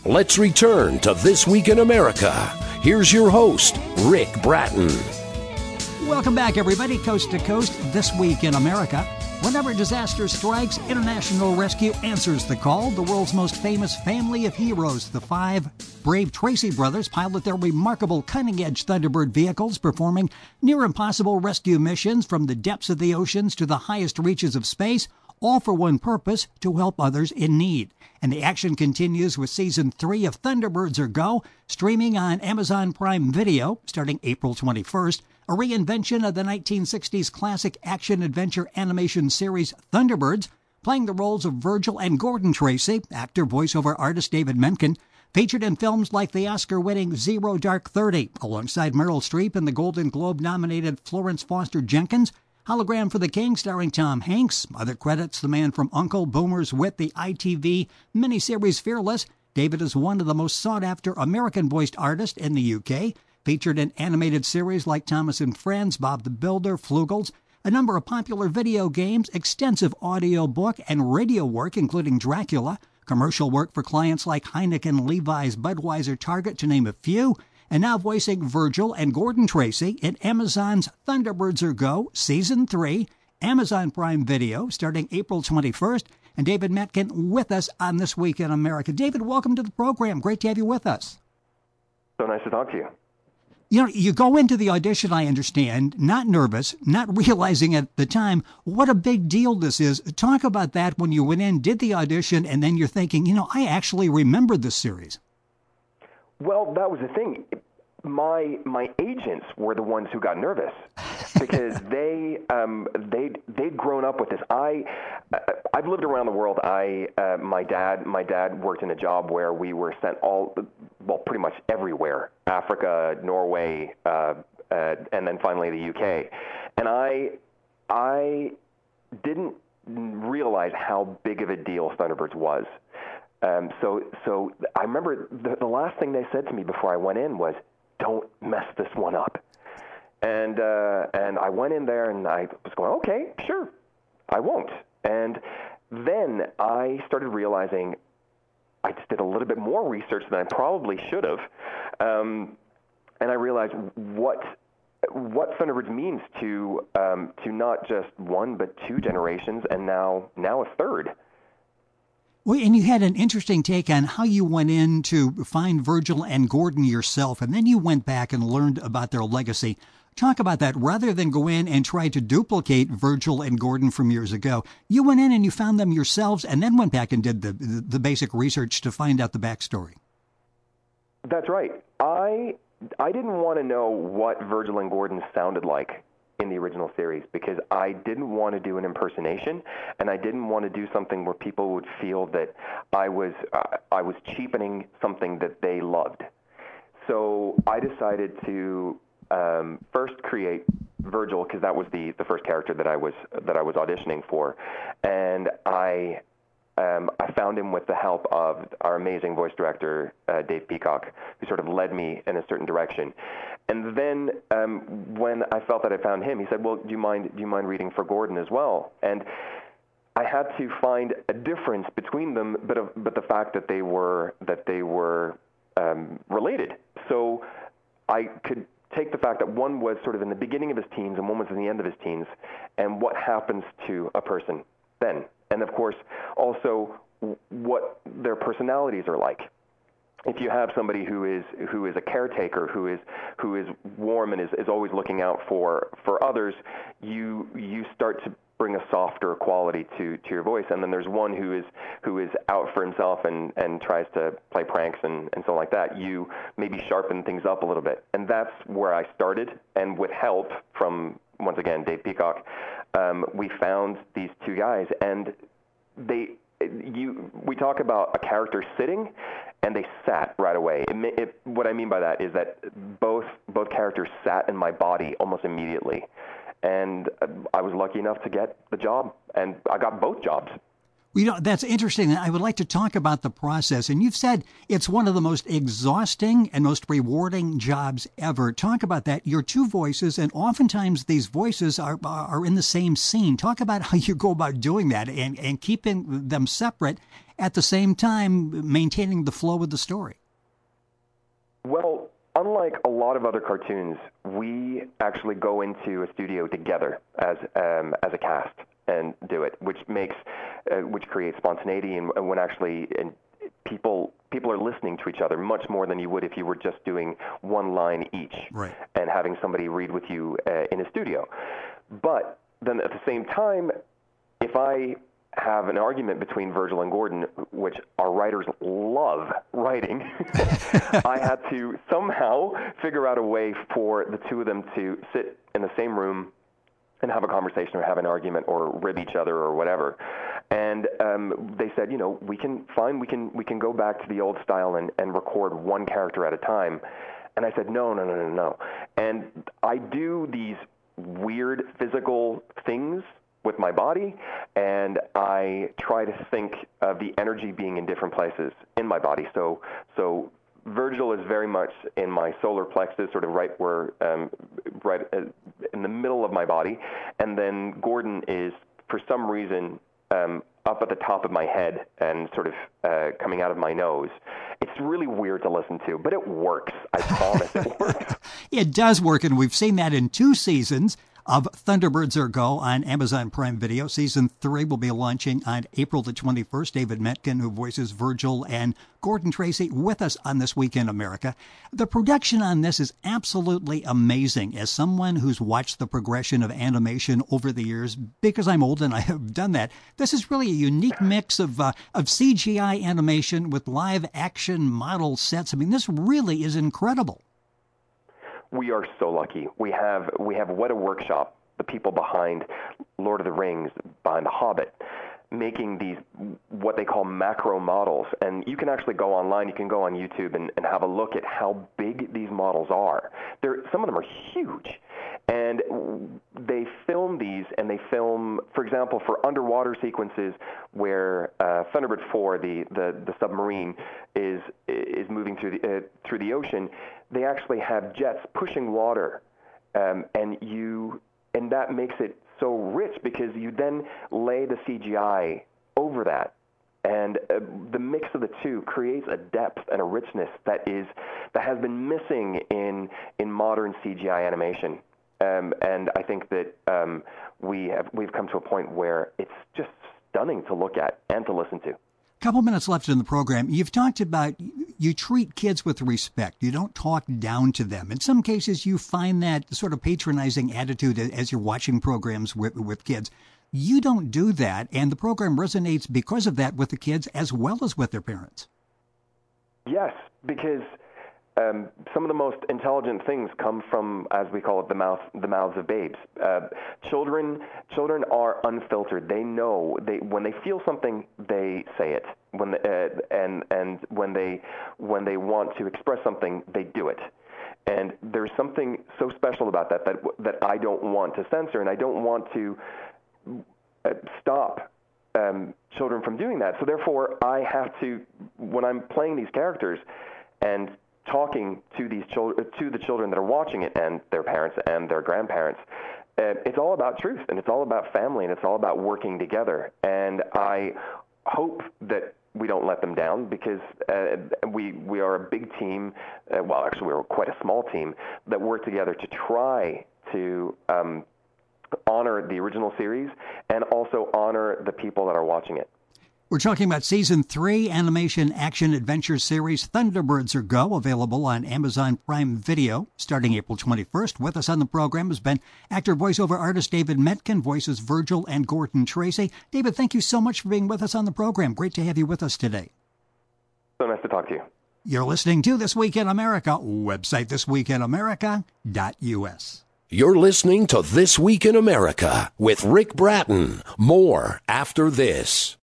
Let's return to This Week in America. Here's your host, Rick Bratton. Welcome back, everybody, coast to coast, This Week in America. Whenever disaster strikes, International Rescue answers the call. The world's most famous family of heroes, the five brave Tracy brothers, pilot their remarkable cutting-edge Thunderbird vehicles, performing near-impossible rescue missions from the depths of the oceans to the highest reaches of space, all for one purpose, to help others in need. And the action continues with Season 3 of Thunderbirds Are Go, streaming on Amazon Prime Video starting April 21st, a reinvention of the 1960s classic action-adventure animation series Thunderbirds, playing the roles of Virgil and Gordon Tracy, actor voiceover artist David Menken, featured in films like the Oscar-winning Zero Dark 30, alongside Meryl Streep and the Golden Globe-nominated Florence Foster Jenkins, Hologram for the King starring Tom Hanks. Other credits, The Man from U.N.C.L.E., Boomer's Wit, the ITV miniseries Fearless. David is one of the most sought-after American-voiced artists in the UK, featured in animated series like Thomas and Friends, Bob the Builder, Flugels, a number of popular video games, extensive audio book and radio work, including Dracula, commercial work for clients like Heineken, Levi's, Budweiser, Target, to name a few, and now voicing Virgil and Gordon Tracy in Amazon's Thunderbirds Are Go, Season 3, Amazon Prime Video, starting April 21st, and David Menken with us on This Week in America. David, welcome to the program. Great to have you with us. So nice to talk to you. You know, you go into the audition, I understand, not nervous, not realizing at the time what a big deal this is. Talk about that when you went in, did the audition, and then you're thinking, I actually remember this series. Well, that was the thing. My agents were the ones who got nervous because they'd grown up with this. I've lived around the world. My dad worked in a job where we were sent pretty much everywhere: Africa, Norway, and then finally the UK. And I didn't realize how big of a deal Thunderbirds was. So I remember the last thing they said to me before I went in was, "Don't mess this one up." And I went in there and I was going, "Okay, sure, I won't." And then I started realizing I just did a little bit more research than I probably should have, and I realized what Thunderbirds means to not just one but two generations, and now a third. Well, and you had an interesting take on how you went in to find Virgil and Gordon yourself, and then you went back and learned about their legacy. Talk about that. Rather than go in and try to duplicate Virgil and Gordon from years ago, you went in and you found them yourselves and then went back and did the basic research to find out the backstory. That's right. I didn't want to know what Virgil and Gordon sounded like in the original series because I didn't want to do an impersonation, and I didn't want to do something where people would feel that I was cheapening something that they loved. So I decided to first create Virgil, because that was the first character that I was auditioning for, and I found him with the help of our amazing voice director, Dave Peacock, who sort of led me in a certain direction. And then when I felt that I found him, he said, "Well, do you mind reading for Gordon as well?" And I had to find a difference between them, but the fact that they were related. So I could take the fact that one was sort of in the beginning of his teens and one was in the end of his teens, and what happens to a person then. And of course, also what their personalities are like. If you have somebody who is a caretaker, who is warm and is always looking out for others, you start to bring a softer quality to your voice. And then there's one who is out for himself and tries to play pranks and so like that. You maybe sharpen things up a little bit. And that's where I started. And with help from, once again, Dave Peacock, we found these two guys, and we talk about a character sitting, and they sat right away. What I mean by that is that both characters sat in my body almost immediately, and I was lucky enough to get the job, and I got both jobs. Well, that's interesting. I would like to talk about the process. And you've said it's one of the most exhausting and most rewarding jobs ever. Talk about that. Your two voices, and oftentimes these voices are in the same scene. Talk about how you go about doing that and keeping them separate. at the same time maintaining the flow of the story. Well, unlike a lot of other cartoons, we actually go into a studio together as a cast and do it, which creates spontaneity, and when actually people are listening to each other much more than you would if you were just doing one line each, right, and having somebody read with you in a studio. But then at the same time, if I have an argument between Virgil and Gordon, which our writers love writing, I had to somehow figure out a way for the two of them to sit in the same room and have a conversation or have an argument or rib each other or whatever. And they said, we can go back to the old style and record one character at a time. And I said, no. And I do these weird physical things with my body, and I try to think of the energy being in different places in my body. So Virgil is very much in my solar plexus, sort of right in the middle of my body, and then Gordon is, for some reason, up at the top of my head and sort of coming out of my nose. It's really weird to listen to, but it works. I promise it works. It does work, and we've seen that in 2 seasons of Thunderbirds Are Go on Amazon Prime Video. Season 3 will be launching on April the 21st. David Metkin, who voices Virgil, and Gordon Tracy with us on This Week in America. The production on this is absolutely amazing. As someone who's watched the progression of animation over the years, because I'm old and I have done that, this is really a unique mix of CGI animation with live action model sets. I mean, this really is incredible. We are so lucky. We have Weta Workshop, the people behind Lord of the Rings, behind The Hobbit, making these what they call macro models. And you can actually go online, you can go on YouTube and have a look at how big these models are. Some of them are huge. And they film these, and they film, for example, for underwater sequences where Thunderbird 4, the submarine, is moving through the ocean. They actually have jets pushing water, and that makes it so rich because you then lay the CGI over that, and the mix of the two creates a depth and a richness that has been missing in modern CGI animation. And I think that we've come to a point where it's just stunning to look at and to listen to. Couple minutes left in the program. You've talked about you treat kids with respect. You don't talk down to them. In some cases, you find that sort of patronizing attitude as you're watching programs with kids. You don't do that, and the program resonates because of that with the kids as well as with their parents. Yes, because some of the most intelligent things come from, as we call it, the mouths of babes. Children are unfiltered. They know when they feel something, they say it. And when they want to express something, they do it. And there's something so special about that I don't want to censor, and I don't want to stop children from doing that. So therefore, I have to, when I'm playing these characters and talking to the children that are watching it and their parents and their grandparents, it's all about truth, and it's all about family, and it's all about working together. And I hope that we don't let them down, because we are a big team. Well, actually, we're quite a small team that work together to try to honor the original series and also honor the people that are watching it. We're talking about Season 3 animation action adventure series Thunderbirds Are Go, available on Amazon Prime Video starting April 21st. With us on the program has been actor voiceover artist David Metkin, voices Virgil and Gordon Tracy. David, thank you so much for being with us on the program. Great to have you with us today. So nice to talk to you. You're listening to This Week in America, website thisweekinamerica.us. You're listening to This Week in America with Rick Bratton. More after this.